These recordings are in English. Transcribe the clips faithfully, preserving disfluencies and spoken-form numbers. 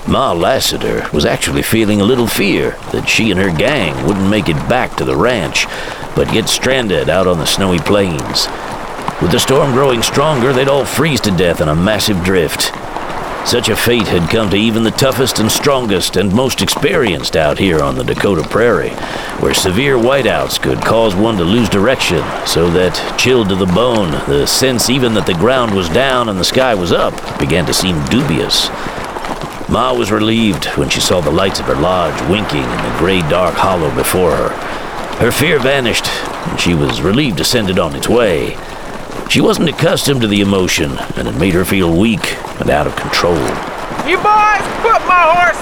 Ma Lassiter was actually feeling a little fear that she and her gang wouldn't make it back to the ranch, but get stranded out on the snowy plains. With the storm growing stronger, they'd all freeze to death in a massive drift. Such a fate had come to even the toughest and strongest and most experienced out here on the Dakota Prairie, where severe whiteouts could cause one to lose direction, so that, chilled to the bone, the sense even that the ground was down and the sky was up began to seem dubious. Ma was relieved when she saw the lights of her lodge winking in the gray dark hollow before her. Her fear vanished, and she was relieved to send it on its way. She wasn't accustomed to the emotion, and it made her feel weak and out of control. You boys, put my horse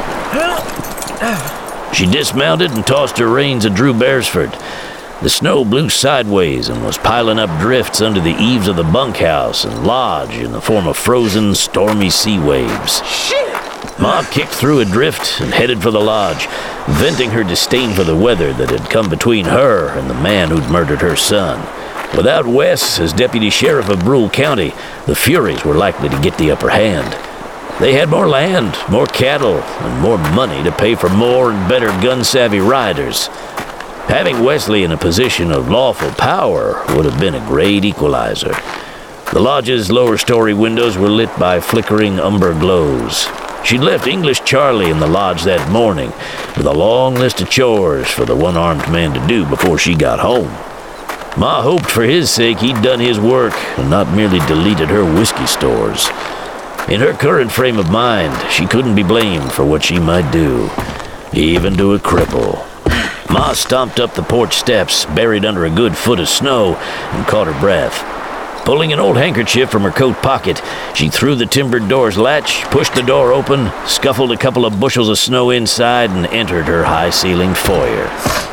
up! She dismounted and tossed her reins at Drew Beresford. The snow blew sideways and was piling up drifts under the eaves of the bunkhouse and lodge in the form of frozen, stormy sea waves. Shit! Ma kicked through a drift and headed for the lodge, venting her disdain for the weather that had come between her and the man who'd murdered her son. Without Wes as deputy sheriff of Brule County, the Furies were likely to get the upper hand. They had more land, more cattle, and more money to pay for more and better gun-savvy riders. Having Wesley in a position of lawful power would have been a great equalizer. The lodge's lower story windows were lit by flickering umber glows. She'd left English Charlie in the lodge that morning with a long list of chores for the one-armed man to do before she got home. Ma hoped for his sake he'd done his work and not merely deleted her whiskey stores. In her current frame of mind, she couldn't be blamed for what she might do, even to a cripple. Ma stomped up the porch steps, buried under a good foot of snow, and caught her breath. Pulling an old handkerchief from her coat pocket, she threw the timbered door's latch, pushed the door open, scuffled a couple of bushels of snow inside, and entered her high-ceilinged foyer.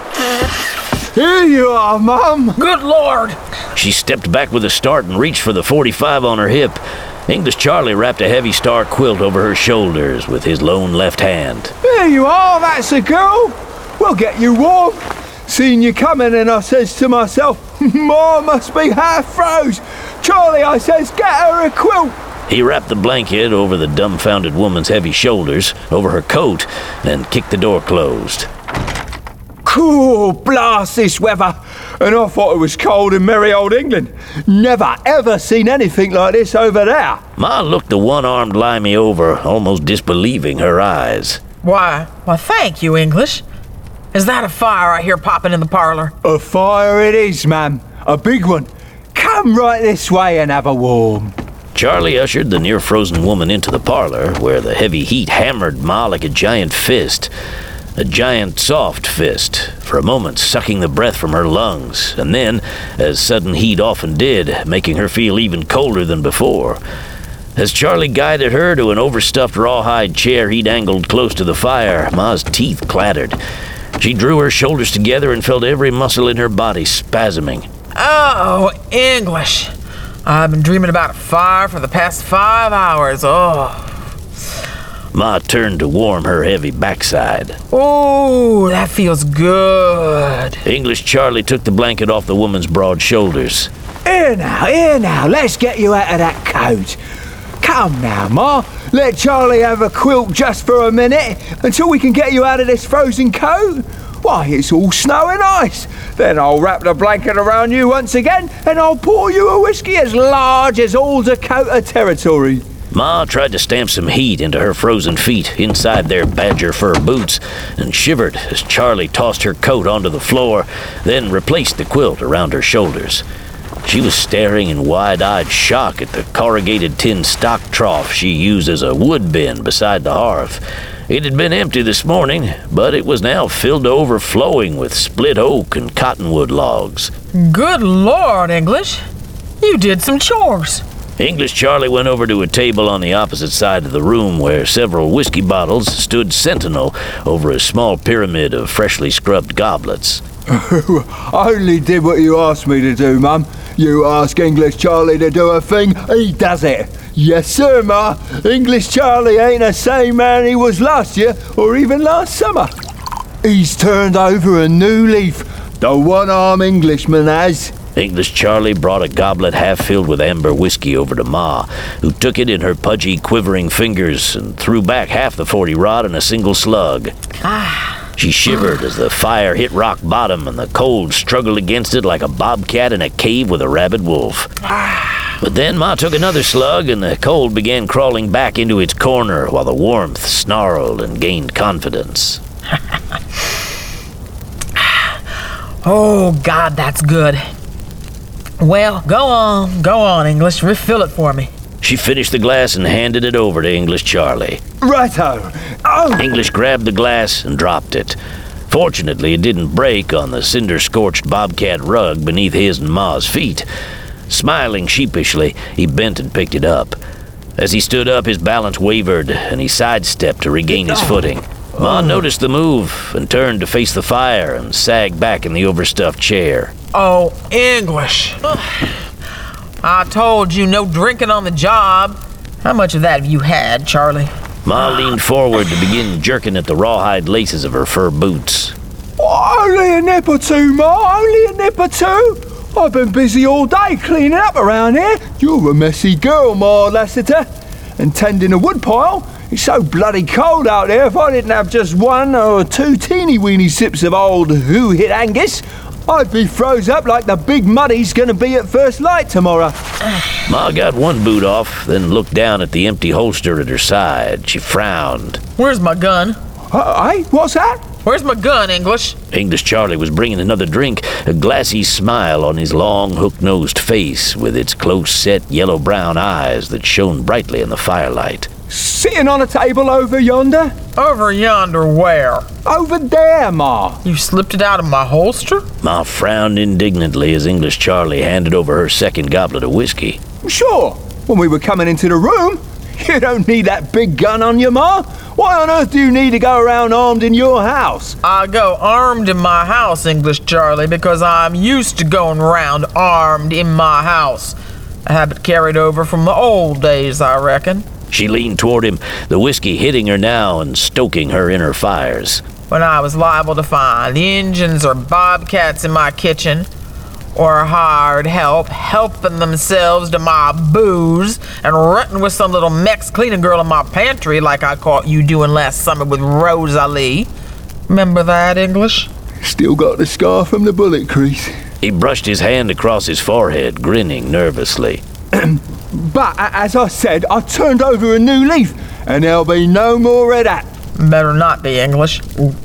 Here you are, Mum! Good Lord! She stepped back with a start and reached for the forty-five on her hip. English Charlie wrapped a heavy star quilt over her shoulders with his lone left hand. Here you are, that's the girl! We'll get you warm. Seen you coming and I says to myself, Ma must be half froze. Charlie, I says, get her a quilt. He wrapped the blanket over the dumbfounded woman's heavy shoulders, over her coat, and kicked the door closed. Cool, blast this weather. And I thought it was cold in merry old England. Never ever seen anything like this over there. Ma looked the one-armed limey over, almost disbelieving her eyes. Why, why thank you, English. Is that a fire I hear popping in the parlor? A fire it is, ma'am. A big one. Come right this way and have a warm. Charlie ushered the near-frozen woman into the parlor, where the heavy heat hammered Ma like a giant fist. A giant, soft fist, for a moment sucking the breath from her lungs, and then, as sudden heat often did, making her feel even colder than before. As Charlie guided her to an overstuffed rawhide chair he'd angled close to the fire, Ma's teeth clattered. She drew her shoulders together and felt every muscle in her body spasming. Oh, English. I've been dreaming about a fire for the past five hours. Oh. Ma turned to warm her heavy backside. Oh, that feels good. English Charlie took the blanket off the woman's broad shoulders. Here now, here now, let's get you out of that coat. Come now, Ma. Let Charlie have a quilt just for a minute until we can get you out of this frozen coat. Why, it's all snow and ice. Then I'll wrap the blanket around you once again and I'll pour you a whiskey as large as all Dakota territory. Ma tried to stamp some heat into her frozen feet inside their badger fur boots and shivered as Charlie tossed her coat onto the floor, then replaced the quilt around her shoulders. She was staring in wide-eyed shock at the corrugated tin stock trough she used as a wood bin beside the hearth. It had been empty this morning, but it was now filled to overflowing with split oak and cottonwood logs. Good Lord, English. You did some chores. English Charlie went over to a table on the opposite side of the room where several whiskey bottles stood sentinel over a small pyramid of freshly scrubbed goblets. I only did what you asked me to do, Mum. You ask English Charlie to do a thing, he does it. Yes, sir, Ma. English Charlie ain't the same man he was last year or even last summer. He's turned over a new leaf. The one-armed Englishman has. English Charlie brought a goblet half filled with amber whiskey over to Ma, who took it in her pudgy, quivering fingers and threw back half the forty rod in a single slug. She shivered as the fire hit rock bottom and the cold struggled against it like a bobcat in a cave with a rabid wolf. But then Ma took another slug and the cold began crawling back into its corner while the warmth snarled and gained confidence. Oh, God, that's good. Well, go on, go on, English. Refill it for me. She finished the glass and handed it over to English Charlie. Righto. Oh! English grabbed the glass and dropped it. Fortunately, it didn't break on the cinder-scorched bobcat rug beneath his and Ma's feet. Smiling sheepishly, he bent and picked it up. As he stood up, his balance wavered, and he sidestepped to regain his footing. Ma noticed the move and turned to face the fire and sagged back in the overstuffed chair. Oh, English. I told you no drinking on the job. How much of that have you had, Charlie? Ma leaned forward to begin jerking at the rawhide laces of her fur boots. Only a nip or two, Ma. Only a nip or two. I've been busy all day cleaning up around here. You're a messy girl, Ma Lassiter. And tending a woodpile. It's so bloody cold out there. If I didn't have just one or two teeny-weeny sips of old who-hit Angus, I'd be froze up like the big muddy's gonna be at first light tomorrow. Ma got one boot off, then looked down at the empty holster at her side. She frowned. Where's my gun? Uh, hey, what's that? Where's my gun, English? English Charlie was bringing another drink, a glassy smile on his long, hook-nosed face with its close-set yellow-brown eyes that shone brightly in the firelight. Sitting on a table over yonder? Over yonder where? Over there, Ma. You slipped it out of my holster? Ma frowned indignantly as English Charlie handed over her second goblet of whiskey. Sure. When we were coming into the room. You don't need that big gun on you, Ma. Why on earth do you need to go around armed in your house? I go armed in my house, English Charlie, because I'm used to going around armed in my house. A habit carried over from the old days, I reckon. She leaned toward him, the whiskey hitting her now and stoking her inner fires. When I was liable to find Injuns or bobcats in my kitchen, or hired help helping themselves to my booze and rutting with some little Mex cleaning girl in my pantry like I caught you doing last summer with Rosalie. Remember that, English? Still got the scar from the bullet crease. He brushed his hand across his forehead, grinning nervously. But, as I said, I turned over a new leaf, and there'll be no more of that. Better not be, English.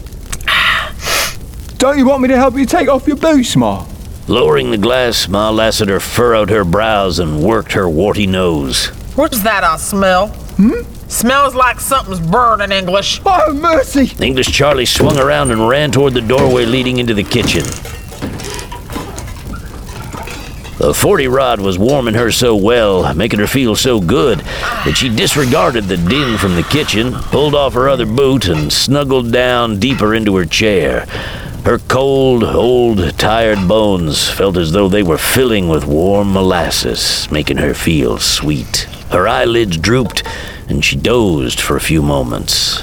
Don't you want me to help you take off your boots, Ma? Lowering the glass, Ma Lassiter furrowed her brows and worked her warty nose. What's that I smell? Hmm? Smells like something's burning, English. Oh, mercy! English Charlie swung around and ran toward the doorway leading into the kitchen. The forty rod was warming her so well, making her feel so good, that she disregarded the din from the kitchen, pulled off her other boot, and snuggled down deeper into her chair. Her cold, old, tired bones felt as though they were filling with warm molasses, making her feel sweet. Her eyelids drooped, and she dozed for a few moments.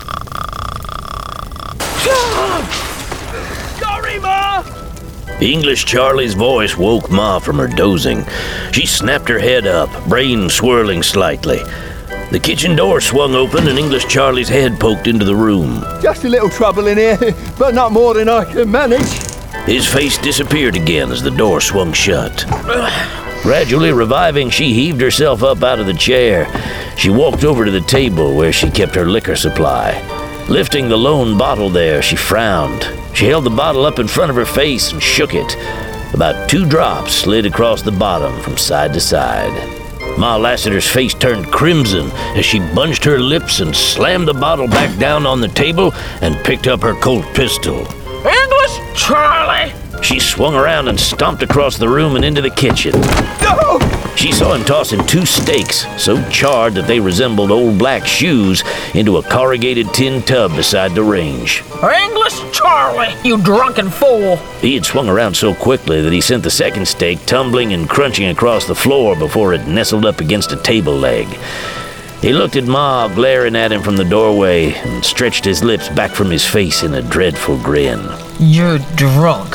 Sorry, Ma! English Charlie's voice woke Ma from her dozing. She snapped her head up, brain swirling slightly. The kitchen door swung open and English Charlie's head poked into the room. Just a little trouble in here, but not more than I can manage. His face disappeared again as the door swung shut. Gradually reviving, she heaved herself up out of the chair. She walked over to the table where she kept her liquor supply. Lifting the lone bottle there, she frowned. She held the bottle up in front of her face and shook it. About two drops slid across the bottom from side to side. Ma Lassiter's face turned crimson as she bunched her lips and slammed the bottle back down on the table and picked up her Colt pistol. English Charlie! She swung around and stomped across the room and into the kitchen. No! She saw him tossing two steaks, so charred that they resembled old black shoes, into a corrugated tin tub beside the range. English Charlie, you drunken fool! He had swung around so quickly that he sent the second steak tumbling and crunching across the floor before it nestled up against a table leg. He looked at Ma glaring at him from the doorway and stretched his lips back from his face in a dreadful grin. You're drunk.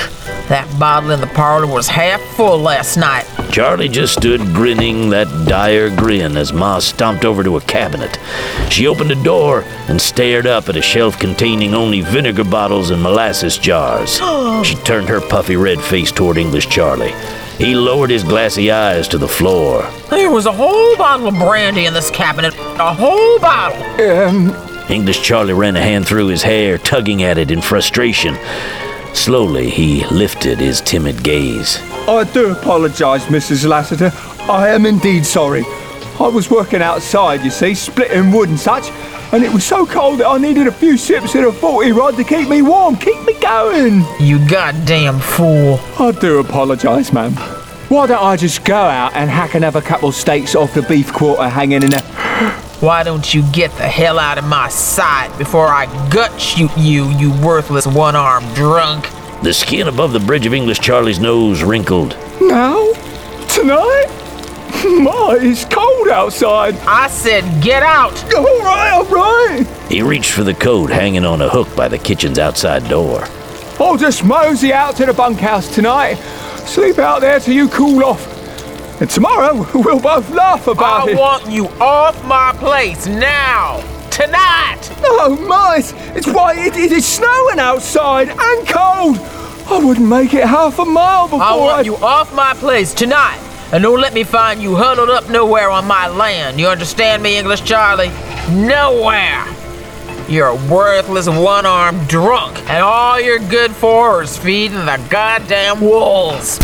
That bottle in the parlor was half full last night. Charlie just stood grinning that dire grin as Ma stomped over to a cabinet. She opened a door and stared up at a shelf containing only vinegar bottles and molasses jars. She turned her puffy red face toward English Charlie. He lowered his glassy eyes to the floor. There was a whole bottle of brandy in this cabinet. A whole bottle. Um, English Charlie ran a hand through his hair, tugging at it in frustration. Slowly, he lifted his timid gaze. I do apologise, Missus Lassiter. I am indeed sorry. I was working outside, you see, splitting wood and such, and it was so cold that I needed a few sips of the forty rod to keep me warm, keep me going. You goddamn fool. I do apologise, ma'am. Why don't I just go out and hack another couple steaks off the beef quarter hanging in there? Why don't you get the hell out of my sight before I gut shoot you, you worthless one-armed drunk? The skin above the bridge of English Charlie's nose wrinkled. Now? Tonight? My, it's cold outside. I said get out! All right, all right. He reached for the coat hanging on a hook by the kitchen's outside door. I'll just mosey out to the bunkhouse tonight. Sleep out there till you cool off. And tomorrow, we'll both laugh about I it. want you off my place now! Tonight! Oh, my, it's why it, it is snowing outside and cold. I wouldn't make it half a mile before I want I'd- you off my place tonight! And don't let me find you huddled up nowhere on my land. You understand me, English Charlie? Nowhere! You're a worthless one-armed drunk, and all you're good for is feeding the goddamn wolves.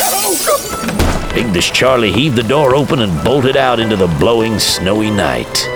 English Charlie heaved the door open and bolted out into the blowing, snowy night.